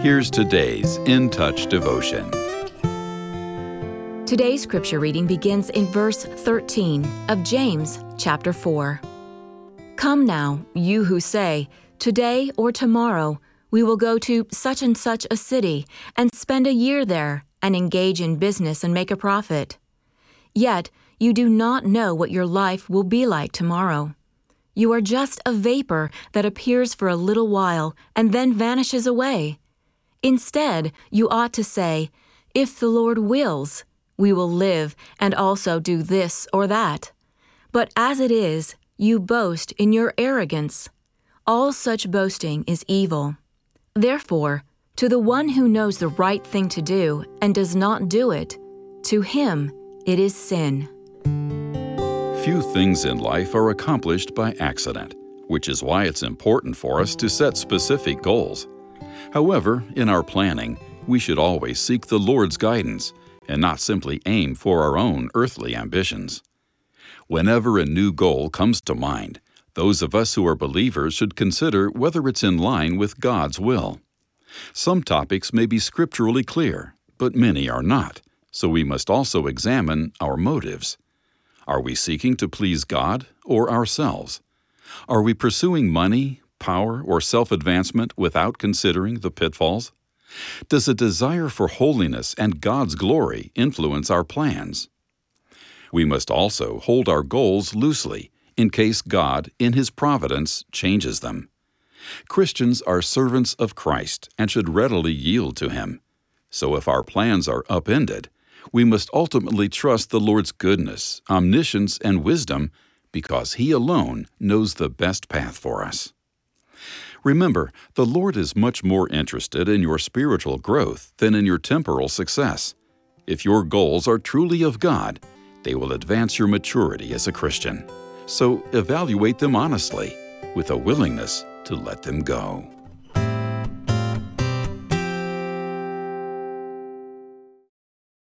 Here's today's In Touch devotion. Today's scripture reading begins in verse 13 of James chapter 4. Come now, you who say, today or tomorrow we will go to such and such a city and spend a year there and engage in business and make a profit. Yet you do not know what your life will be like tomorrow. You are just a vapor that appears for a little while and then vanishes away. Instead, you ought to say, if the Lord wills, we will live and also do this or that. But as it is, you boast in your arrogance. All such boasting is evil. Therefore, to the one who knows the right thing to do and does not do it, to him it is sin. Few things in life are accomplished by accident, which is why it's important for us to set specific goals. However, in our planning, we should always seek the Lord's guidance and not simply aim for our own earthly ambitions. Whenever a new goal comes to mind, those of us who are believers should consider whether it's in line with God's will. Some topics may be scripturally clear, but many are not, so we must also examine our motives. Are we seeking to please God or ourselves? Are we pursuing money, power, or self-advancement without considering the pitfalls? Does a desire for holiness and God's glory influence our plans? We must also hold our goals loosely in case God, in His providence, changes them. Christians are servants of Christ and should readily yield to Him. So if our plans are upended, we must ultimately trust the Lord's goodness, omniscience, and wisdom because He alone knows the best path for us. Remember, the Lord is much more interested in your spiritual growth than in your temporal success. If your goals are truly of God, they will advance your maturity as a Christian. So evaluate them honestly, with a willingness to let them go.